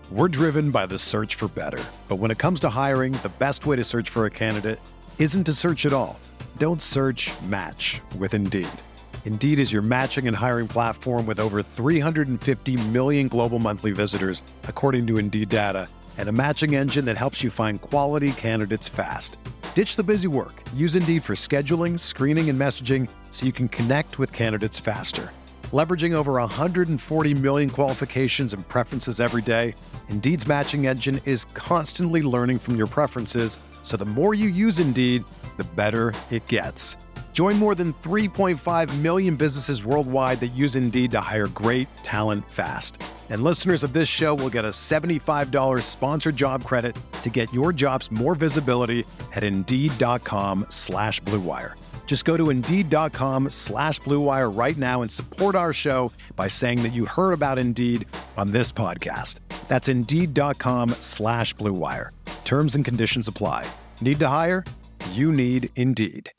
We're driven by the search for better. But when it comes to hiring, the best way to search for a candidate isn't to search at all. Don't search, match with Indeed. Indeed is your matching and hiring platform with over 350 million global monthly visitors, according to Indeed data, and a matching engine that helps you find quality candidates fast. Ditch the busy work. Use Indeed for scheduling, screening, and messaging so you can connect with candidates faster. Leveraging over 140 million qualifications and preferences every day, Indeed's matching engine is constantly learning from your preferences, so the more you use Indeed, the better it gets. Join more than 3.5 million businesses worldwide that use Indeed to hire great talent fast. And listeners of this show will get a $75 sponsored job credit to get your jobs more visibility at Indeed.com/Blue Wire. Just go to Indeed.com/Blue Wire right now and support our show by saying that you heard about Indeed on this podcast. That's Indeed.com/Blue Wire. Terms and conditions apply. Need to hire? You need Indeed.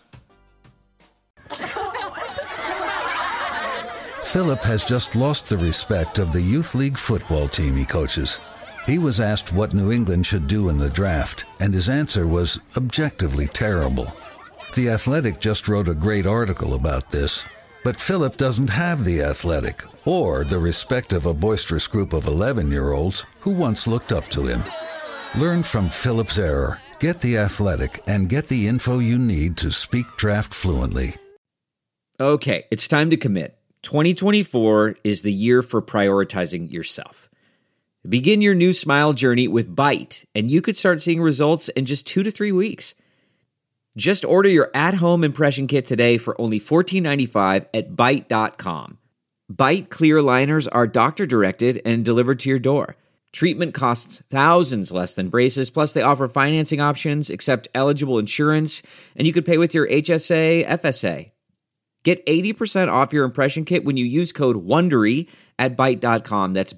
Philip has just lost the respect of the Youth League football team he coaches. He was asked what New England should do in the draft, and his answer was objectively terrible. The Athletic just wrote a great article about this, but Philip doesn't have the Athletic or the respect of a boisterous group of 11-year-olds who once looked up to him. Learn from Philip's error, get the Athletic, and get the info you need to speak draft fluently. Okay, it's time to commit. 2024 is the year for prioritizing yourself. Begin your new smile journey with Byte, and you could start seeing results in just 2 to 3 weeks. Just order your at-home impression kit today for only $14.95 at Byte.com. Byte clear liners are doctor-directed and delivered to your door. Treatment costs thousands less than braces, plus they offer financing options, accept eligible insurance, and you could pay with your HSA, FSA. Get 80% off your impression kit when you use code WONDERY at Byte.com. That's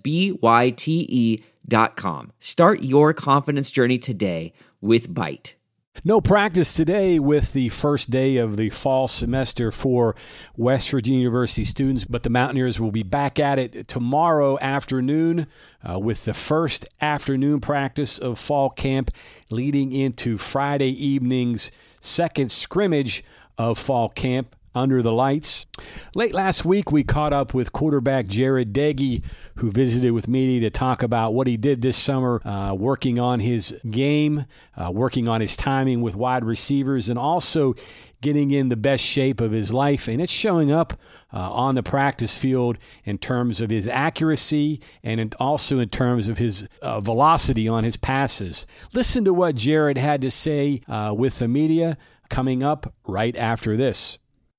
BYTE.com. Start your confidence journey today with Byte. No practice today with the first day of the fall semester for West Virginia University students, but the Mountaineers will be back at it tomorrow afternoon with the first afternoon practice of fall camp leading into Friday evening's second scrimmage of fall camp under the lights. Late last week, we caught up with quarterback Jared Deggy, who visited with me to talk about what he did this summer, working on his game, working on his timing with wide receivers, and also getting in the best shape of his life. And it's showing up on the practice field in terms of his accuracy and also in terms of his velocity on his passes. Listen to what Jared had to say with the media coming up right after this.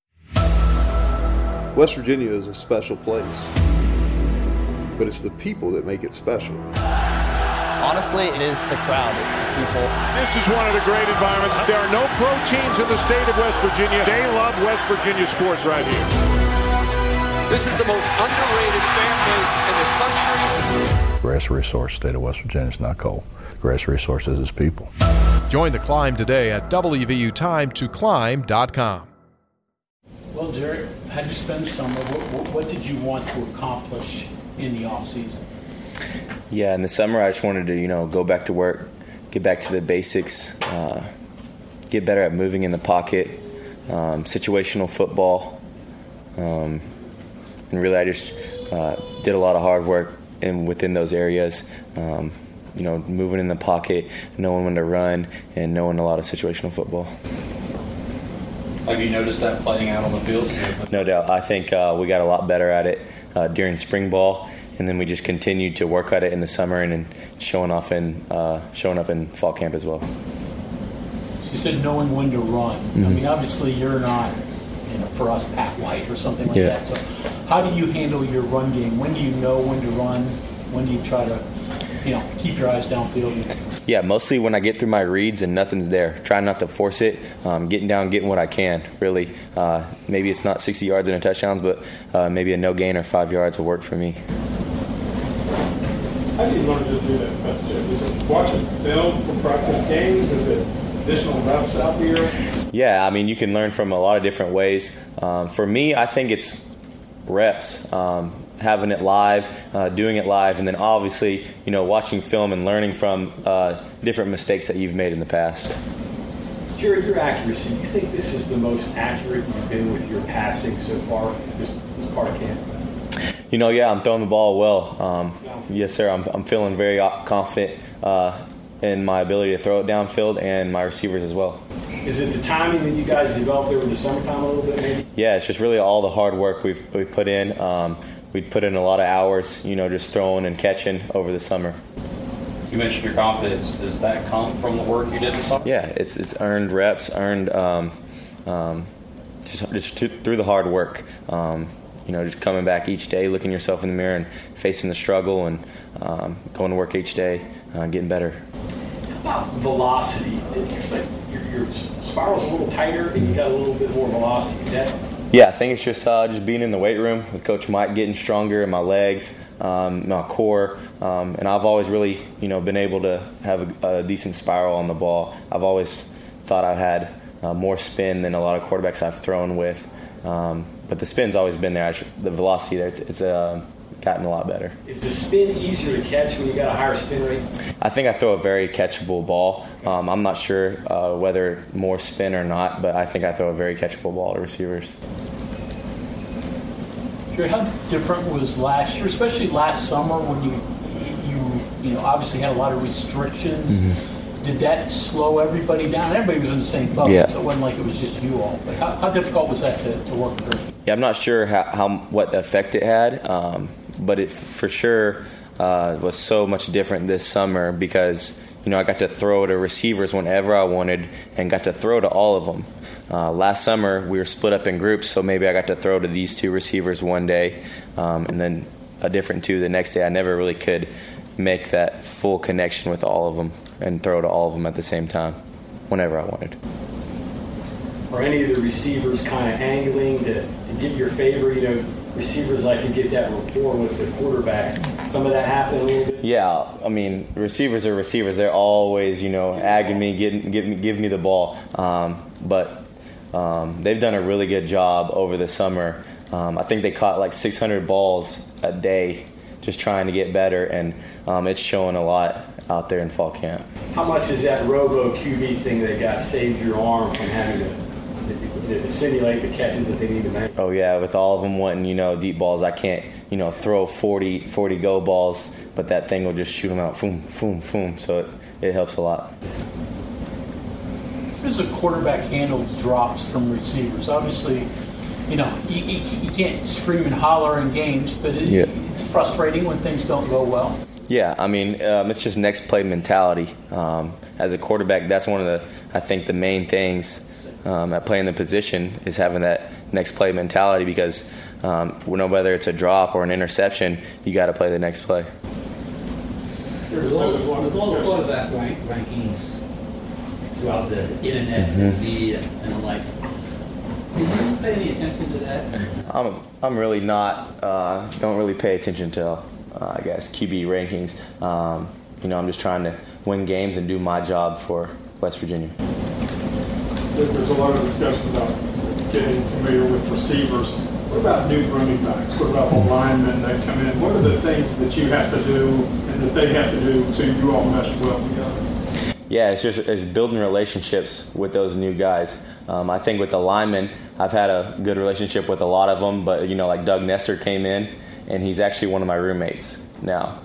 West Virginia is a special place, but it's the people that make it special. Honestly, it is the crowd, it's the people. This is one of the great environments. There are no pro teams in the state of West Virginia. They love West Virginia sports right here. This is the most underrated fan base in the country. Grass resource, state of West Virginia is not coal. Grass resources is people. Join the climb today at WVUTime2Climb.com. Well, Jared, how did you spend the summer? What did you want to accomplish in the off season? Yeah, in the summer I just wanted to, go back to work, get back to the basics, get better at moving in the pocket, situational football, and really I just did a lot of hard work within those areas. Moving in the pocket, knowing when to run, and knowing a lot of situational football. Have you noticed that playing out on the field? No doubt. I think we got a lot better at it during spring ball, and then we just continued to work at it in the summer and then showing up in fall camp as well. You said knowing when to run. Mm-hmm. I mean, obviously you're not, for us, Pat White or something like that. So how do you handle your run game? When do you know when to run? When do you try to, keep your eyes downfield? Yeah, mostly when I get through my reads and nothing's there. Try not to force it. Getting down, getting what I can, really. Maybe it's not 60 yards and a touchdown, but maybe a no gain or 5 yards will work for me. How do you learn to do that best, Jeff? Is it watching film from practice games? Is it additional reps out here? Yeah, I mean, you can learn from a lot of different ways. For me, I think it's reps. having it live, doing it live, and then obviously, watching film and learning from different mistakes that you've made in the past. Jared, your accuracy, you think this is the most accurate you've been with your passing so far this part of camp? Yeah, I'm throwing the ball well. Yes, sir. I'm feeling very confident in my ability to throw it downfield and my receivers as well. Is it the timing that you guys developed over the summertime a little bit, maybe? Yeah, it's just really all the hard work we've put in. We put in a lot of hours, just throwing and catching over the summer. You mentioned your confidence. Does that come from the work you did this summer? Yeah, it's earned reps, earned just through the hard work. Just coming back each day, looking yourself in the mirror and facing the struggle and going to work each day, getting better. How about velocity? It looks like your spiral's a little tighter and you got a little bit more velocity. Is that? Yeah, I think it's just being in the weight room with Coach Mike, getting stronger in my legs, my core, and I've always really, been able to have a decent spiral on the ball. I've always thought I had more spin than a lot of quarterbacks I've thrown with, but the spin's always been there. The velocity there, it's gotten a lot better. Is the spin easier to catch when you got a higher spin rate? I think I throw a very catchable ball. I'm not sure whether more spin or not, but I think I throw a very catchable ball to receivers. Jared, how different was last year, especially last summer when you obviously had a lot of restrictions? Mm-hmm. Did that slow everybody down? Everybody was in the same boat, so it wasn't like it was just you all. But how difficult was that to work through? Yeah, I'm not sure what effect it had, but it for sure was so much different this summer because I got to throw to receivers whenever I wanted and got to throw to all of them. Last summer we were split up in groups, so maybe I got to throw to these two receivers one day, and then a different two the next day. I never really could make that full connection with all of them and throw to all of them at the same time whenever I wanted. Are any of the receivers kind of angling to get your favor? Receivers like to get that rapport with the quarterbacks. Some of that happened a little bit? Yeah, I mean, receivers are receivers. They're always, agging me, give me the ball. But they've done a really good job over the summer. I think they caught like 600 balls a day just trying to get better, and it's showing a lot out there in fall camp. How much is that robo QB thing they got saved your arm from having to simulate the catches that they need to make? Oh yeah, with all of them wanting deep balls, I can't throw 40 go balls, but that thing will just shoot them out, boom, boom, boom. So it helps a lot. How does a quarterback handle drops from receivers? Obviously, you can't scream and holler in games, but it's frustrating when things don't go well. Yeah, I mean, it's just next play mentality. As a quarterback, that's one of the main things at playing the position is having that next play mentality because whether it's a drop or an interception, you got to play the next play. With all the quarterback rankings throughout the internet and media and the likes, do you pay any attention to that? I'm really not. Don't really pay attention to I guess QB rankings. I'm just trying to win games and do my job for West Virginia. There's a lot of discussion about getting familiar with receivers. What about new running backs? What about the linemen that come in? What are the things that you have to do and that they have to do so you all mesh well together? Yeah, it's building relationships with those new guys. I think with the linemen, I've had a good relationship with a lot of them, but like Doug Nestor came in, and he's actually one of my roommates now.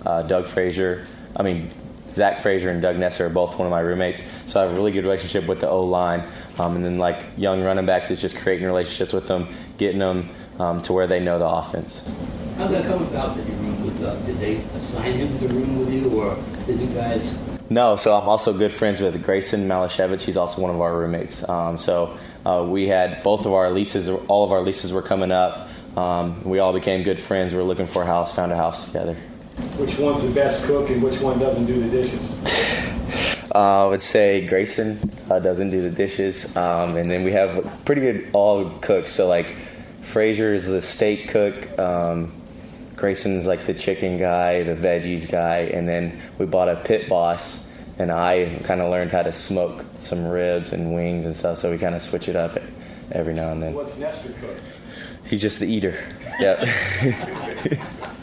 Zach Frazier and Doug Nestor are both one of my roommates, so I have a really good relationship with the O-line. And then like young running backs, it's just creating relationships with them, getting them to where they know the offense. How did that come about that you roomed with Doug? Did they assign him to room with you, or did you guys? No, so I'm also good friends with Grayson Malashevich. He's also one of our roommates. We had both of our leases, all of our leases were coming up. We all became good friends. We were looking for a house, found a house together. Which one's the best cook and which one doesn't do the dishes? I would say Grayson doesn't do the dishes. And then we have pretty good all cooks. So like Frazier is the steak cook. Grayson's like the chicken guy, the veggies guy. And then we bought a pit boss. And I kind of learned how to smoke some ribs and wings and stuff. So we kind of switch it up every now and then. What's Nestor cook? He's just the eater. Yep.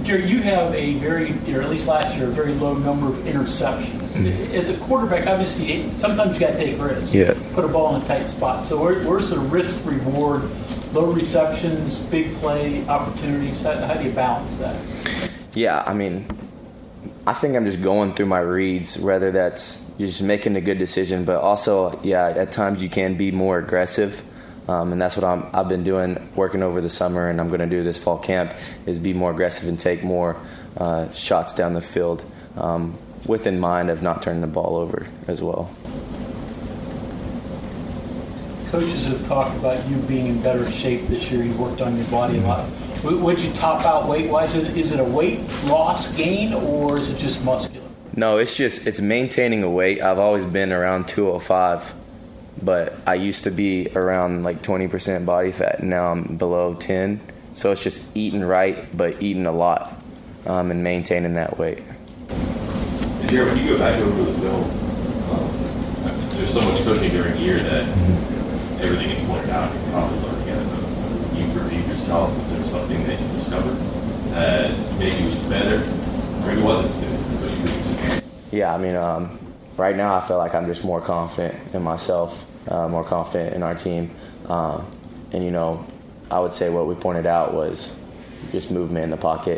Jerry, you have or at least last year, a very low number of interceptions. Mm-hmm. As a quarterback, obviously, sometimes you got to take risks. Yeah. Put a ball in a tight spot. So where's the risk-reward? Low receptions, big play opportunities. How do you balance that? Yeah, I mean, I think I'm just going through my reads, whether that's just making a good decision, but also, yeah, at times you can be more aggressive. And that's what I've been doing, working over the summer, and I'm going to do this fall camp, is be more aggressive and take more shots down the field with in mind of not turning the ball over as well. Coaches have talked about you being in better shape this year. You worked on your body a lot. Would you top out weight-wise? Is it a weight loss gain, or is it just muscular? No, it's maintaining a weight. I've always been around 205. But I used to be around like 20% body fat, and now I'm below 10. So it's just eating right, but eating a lot and maintaining that weight. And Jared, when you go back over the film, there's so much coaching during the year that everything is pointed out. You're probably learning it. You reviewed yourself. Was there something that you discovered that maybe was better, or maybe wasn't as good, but you reviewed? Yeah, I mean, right now, I feel like I'm just more confident in myself, more confident in our team. And, I would say what we pointed out was just movement in the pocket,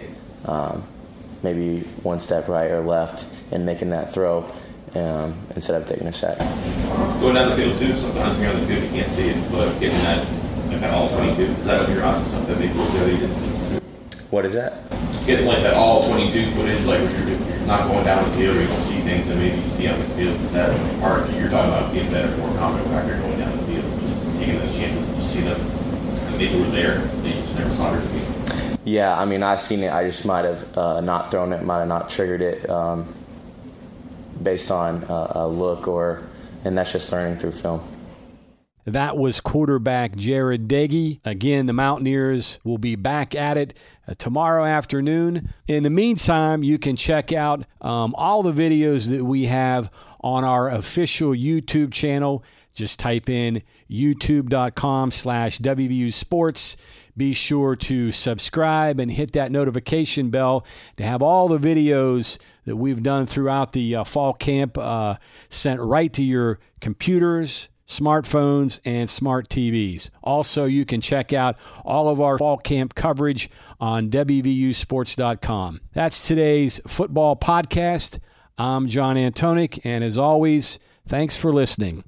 maybe one step right or left, and making that throw instead of taking a sack. Going down the field, too, sometimes when you're on the field, you can't see it, but getting that all 22, is that what you're on to something maybe you didn't see? What is that? Getting like that all 22 footage, like when you're not going down the field or you don't see things that maybe you see on the field. Is that part you're talking about being better, more confident after you're going down the field, just taking those chances? You see them, and maybe we're there, they just never saw it to me. Yeah, I mean, I've seen it. I just might have not thrown it, might have not triggered it based on a look, and that's just learning through film. That was quarterback Jarret Doege. Again, the Mountaineers will be back at it tomorrow afternoon. In the meantime, you can check out all the videos that we have on our official YouTube channel. Just type in youtube.com/WVU Sports. Be sure to subscribe and hit that notification bell to have all the videos that we've done throughout the fall camp sent right to your computers, smartphones, and smart TVs. Also, you can check out all of our fall camp coverage on WVUsports.com. That's today's football podcast. I'm John Antonik, and as always, thanks for listening.